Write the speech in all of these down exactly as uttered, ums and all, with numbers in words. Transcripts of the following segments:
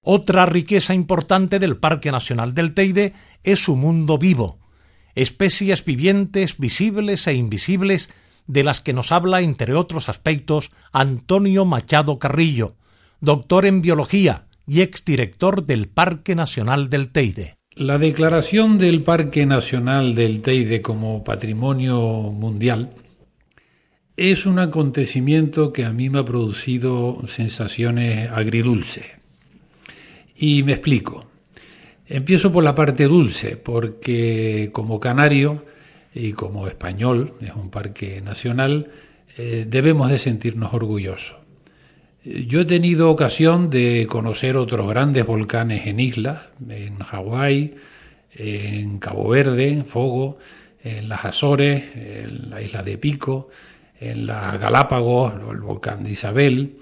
Otra riqueza importante del Parque Nacional del Teide es su mundo vivo, especies vivientes, visibles e invisibles, de las que nos habla, entre otros aspectos, Antonio Machado Carrillo, doctor en biología y exdirector del Parque Nacional del Teide. La declaración del Parque Nacional del Teide como patrimonio mundial es un acontecimiento que a mí me ha producido sensaciones agridulces. Y me explico. Empiezo por la parte dulce, porque como canario y como español, es un parque nacional, eh, debemos de sentirnos orgullosos. Yo he tenido ocasión de conocer otros grandes volcanes en islas, en Hawái, en Cabo Verde, en Fogo, en las Azores, en la isla de Pico, en las Galápagos, el volcán de Isabel.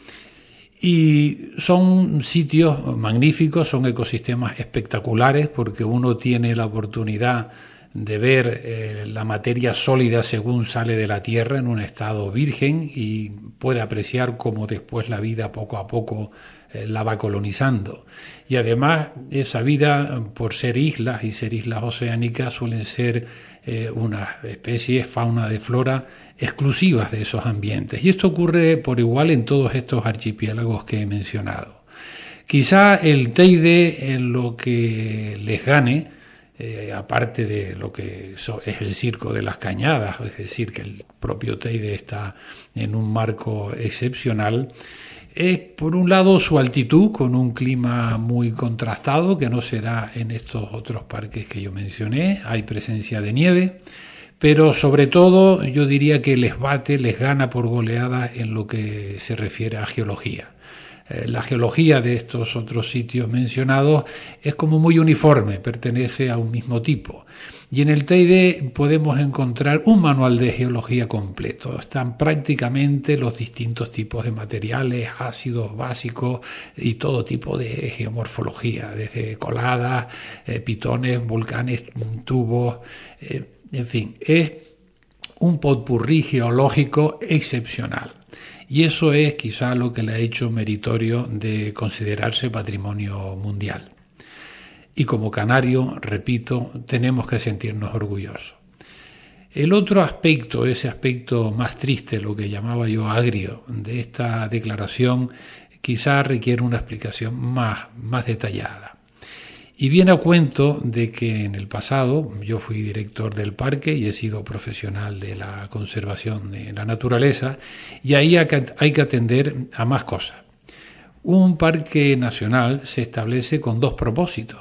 Y son sitios magníficos, son ecosistemas espectaculares, porque uno tiene la oportunidad de ver eh, la materia sólida según sale de la tierra en un estado virgen y puede apreciar cómo después la vida poco a poco eh, la va colonizando. Y además esa vida, por ser islas y ser islas oceánicas, suelen ser eh, unas especies, fauna de flora, exclusivas de esos ambientes. Y esto ocurre por igual en todos estos archipiélagos que he mencionado. Quizá el Teide en lo que les gane, eh, aparte de lo que es el Circo de las Cañadas, es decir, que el propio Teide está en un marco excepcional, es por un lado su altitud, con un clima muy contrastado que no se da en estos otros parques que yo mencioné. Hay presencia de nieve, pero sobre todo yo diría que les bate, les gana por goleada en lo que se refiere a geología. Eh, la geología de estos otros sitios mencionados es como muy uniforme, pertenece a un mismo tipo. Y en el Teide podemos encontrar un manual de geología completo. Están prácticamente los distintos tipos de materiales, ácidos, básicos y todo tipo de geomorfología, desde coladas, eh, pitones, volcanes, tubos, eh, en fin, es un potpurrí geológico excepcional. Y eso es quizá lo que le ha hecho meritorio de considerarse patrimonio mundial. Y como canario, repito, tenemos que sentirnos orgullosos. El otro aspecto, ese aspecto más triste, lo que llamaba yo agrio, de esta declaración, quizá requiere una explicación más, más detallada. Y viene a cuento de que en el pasado yo fui director del parque y he sido profesional de la conservación de la naturaleza, y ahí hay que atender a más cosas. Un parque nacional se establece con dos propósitos.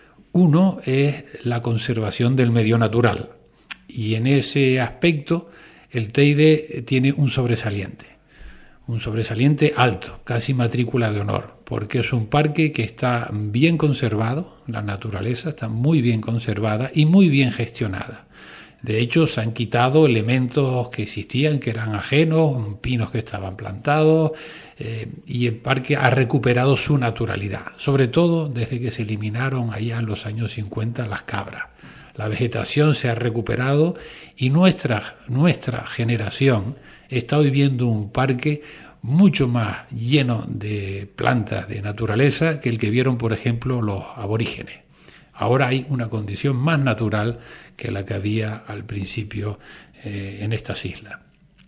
Uno es la conservación del medio natural, y en ese aspecto el Teide tiene un sobresaliente, un sobresaliente alto, casi matrícula de honor, porque es un parque que está bien conservado, la naturaleza está muy bien conservada y muy bien gestionada. De hecho, se han quitado elementos que existían, que eran ajenos, pinos que estaban plantados, eh, y el parque ha recuperado su naturalidad, sobre todo desde que se eliminaron allá en los años cincuenta las cabras. La vegetación se ha recuperado y nuestra, nuestra generación está hoy viendo un parque mucho más lleno de plantas de naturaleza que el que vieron, por ejemplo, los aborígenes. Ahora hay una condición más natural que la que había al principio eh, en estas islas.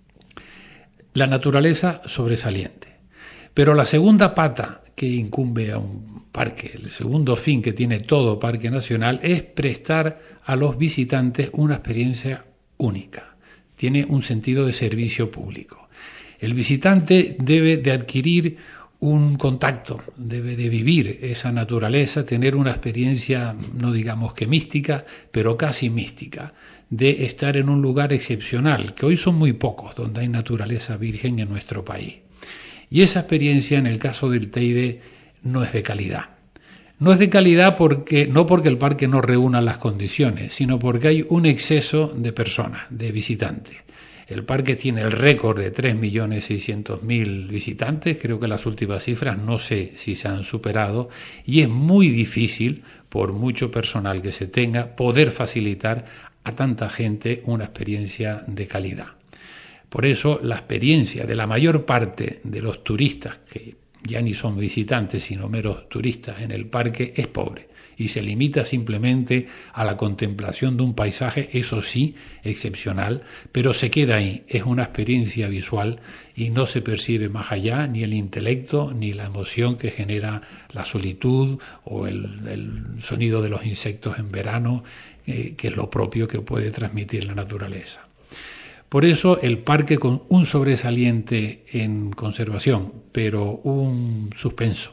La naturaleza sobresaliente. Pero la segunda pata que incumbe a un parque, el segundo fin que tiene todo parque nacional, es prestar a los visitantes una experiencia única. Tiene un sentido de servicio público. El visitante debe de adquirir un contacto, debe de vivir esa naturaleza, tener una experiencia, no digamos que mística, pero casi mística, de estar en un lugar excepcional, que hoy son muy pocos donde hay naturaleza virgen en nuestro país. Y esa experiencia, en el caso del Teide, no es de calidad. No es de calidad porque no porque el parque no reúna las condiciones, sino porque hay un exceso de personas, de visitantes. El parque tiene el récord de tres millones seiscientos mil visitantes, creo que las últimas cifras no sé si se han superado, y es muy difícil, por mucho personal que se tenga, poder facilitar a tanta gente una experiencia de calidad. Por eso la experiencia de la mayor parte de los turistas que ya ni son visitantes sino meros turistas en el parque, es pobre y se limita simplemente a la contemplación de un paisaje, eso sí, excepcional, pero se queda ahí, es una experiencia visual y no se percibe más allá ni el intelecto ni la emoción que genera la solitud o el, el sonido de los insectos en verano, eh, que es lo propio que puede transmitir la naturaleza. Por eso el parque, con un sobresaliente en conservación, pero un suspenso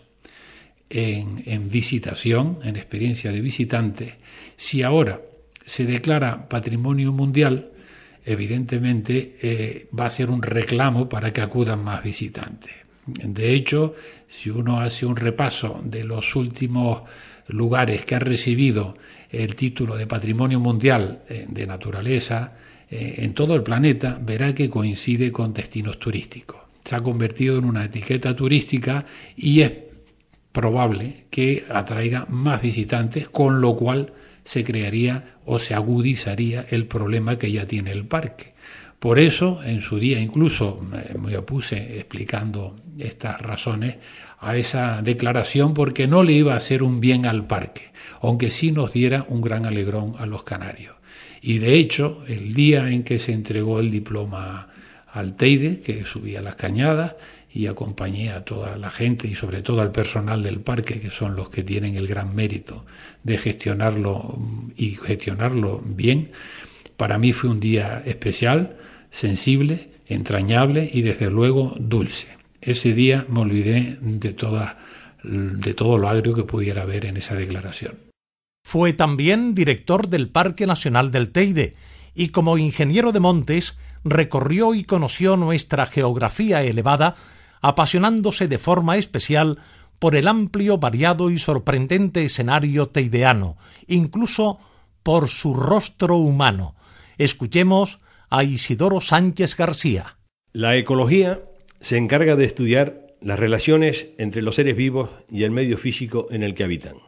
en, en visitación, en experiencia de visitantes, si ahora se declara patrimonio mundial, evidentemente eh, va a ser un reclamo para que acudan más visitantes. De hecho, si uno hace un repaso de los últimos lugares que ha recibido el título de patrimonio mundial eh, de naturaleza, Eh, en todo el planeta, verá que coincide con destinos turísticos. Se ha convertido en una etiqueta turística y es probable que atraiga más visitantes, con lo cual se crearía o se agudizaría el problema que ya tiene el parque. Por eso, en su día incluso me opuse explicando estas razones a esa declaración, porque no le iba a hacer un bien al parque, aunque sí nos diera un gran alegrón a los canarios. Y de hecho, el día en que se entregó el diploma al Teide, que subí a las cañadas y acompañé a toda la gente y sobre todo al personal del parque, que son los que tienen el gran mérito de gestionarlo y gestionarlo bien, para mí fue un día especial, sensible, entrañable y desde luego dulce. Ese día me olvidé de, toda, de todo lo agrio que pudiera haber en esa declaración. Fue también director del Parque Nacional del Teide y como ingeniero de montes recorrió y conoció nuestra geografía elevada, apasionándose de forma especial por el amplio, variado y sorprendente escenario teideano, incluso por su rostro humano. Escuchemos a Isidoro Sánchez García. La ecología se encarga de estudiar las relaciones entre los seres vivos y el medio físico en el que habitan.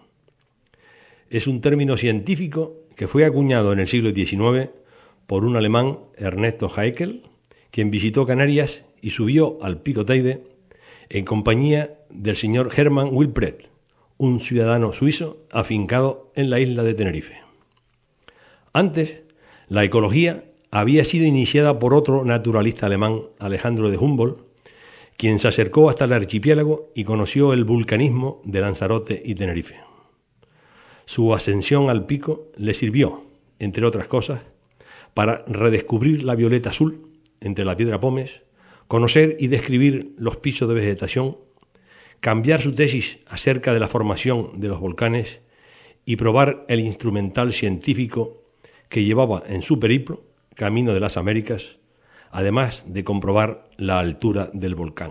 Es un término científico que fue acuñado en el siglo diecinueve por un alemán, Ernesto Haeckel, quien visitó Canarias y subió al Pico Teide en compañía del señor Hermann Wilpret, un ciudadano suizo afincado en la isla de Tenerife. Antes, la ecología había sido iniciada por otro naturalista alemán, Alejandro de Humboldt, quien se acercó hasta el archipiélago y conoció el vulcanismo de Lanzarote y Tenerife. Su ascensión al pico le sirvió, entre otras cosas, para redescubrir la violeta azul entre la piedra pómez, conocer y describir los pisos de vegetación, cambiar su tesis acerca de la formación de los volcanes y probar el instrumental científico que llevaba en su periplo, camino de las Américas, además de comprobar la altura del volcán.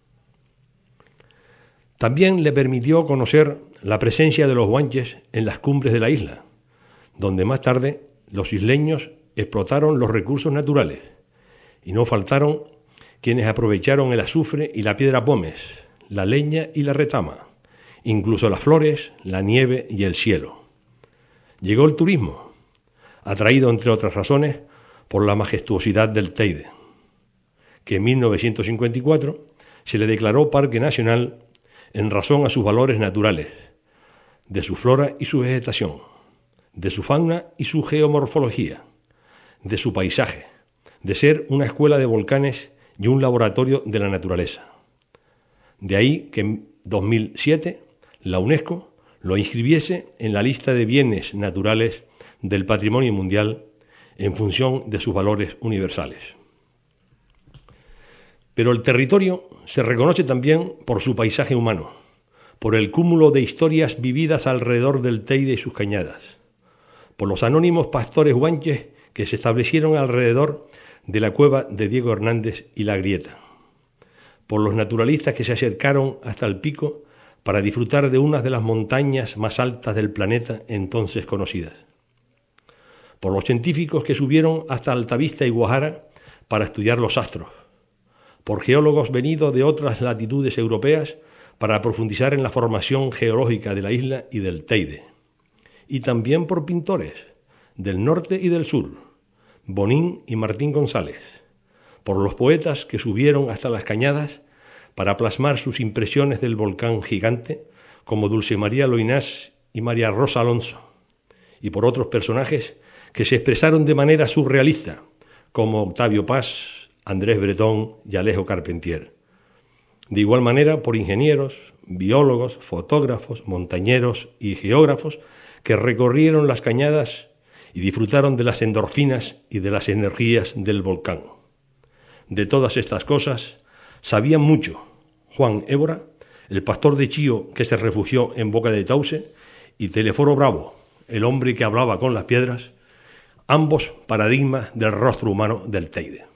También le permitió conocer la presencia de los guanches en las cumbres de la isla, donde más tarde los isleños explotaron los recursos naturales, y no faltaron quienes aprovecharon el azufre y la piedra pómez, la leña y la retama, incluso las flores, la nieve y el cielo. Llegó el turismo, atraído entre otras razones por la majestuosidad del Teide, que en mil novecientos cincuenta y cuatro se le declaró Parque Nacional en razón a sus valores naturales, de su flora y su vegetación, de su fauna y su geomorfología, de su paisaje, de ser una escuela de volcanes y un laboratorio de la naturaleza. De ahí que en dos mil siete la UNESCO lo inscribiese en la lista de bienes naturales del patrimonio mundial en función de sus valores universales. Pero el territorio se reconoce también por su paisaje humano, por el cúmulo de historias vividas alrededor del Teide y sus cañadas, por los anónimos pastores guanches que se establecieron alrededor de la cueva de Diego Hernández y la Grieta, por los naturalistas que se acercaron hasta el pico para disfrutar de una de las montañas más altas del planeta entonces conocidas, por los científicos que subieron hasta Altavista y Guajara para estudiar los astros, por geólogos venidos de otras latitudes europeas para profundizar en la formación geológica de la isla y del Teide, y también por pintores del norte y del sur, Bonín y Martín González, por los poetas que subieron hasta las cañadas para plasmar sus impresiones del volcán gigante, como Dulce María Loinás y María Rosa Alonso, y por otros personajes que se expresaron de manera surrealista, como Octavio Paz, Andrés Bretón y Alejo Carpentier. De igual manera, por ingenieros, biólogos, fotógrafos, montañeros y geógrafos que recorrieron las cañadas y disfrutaron de las endorfinas y de las energías del volcán. De todas estas cosas sabían mucho Juan Évora, el pastor de Chío que se refugió en Boca de Tauce, y Teleforo Bravo, el hombre que hablaba con las piedras, ambos paradigmas del rostro humano del Teide.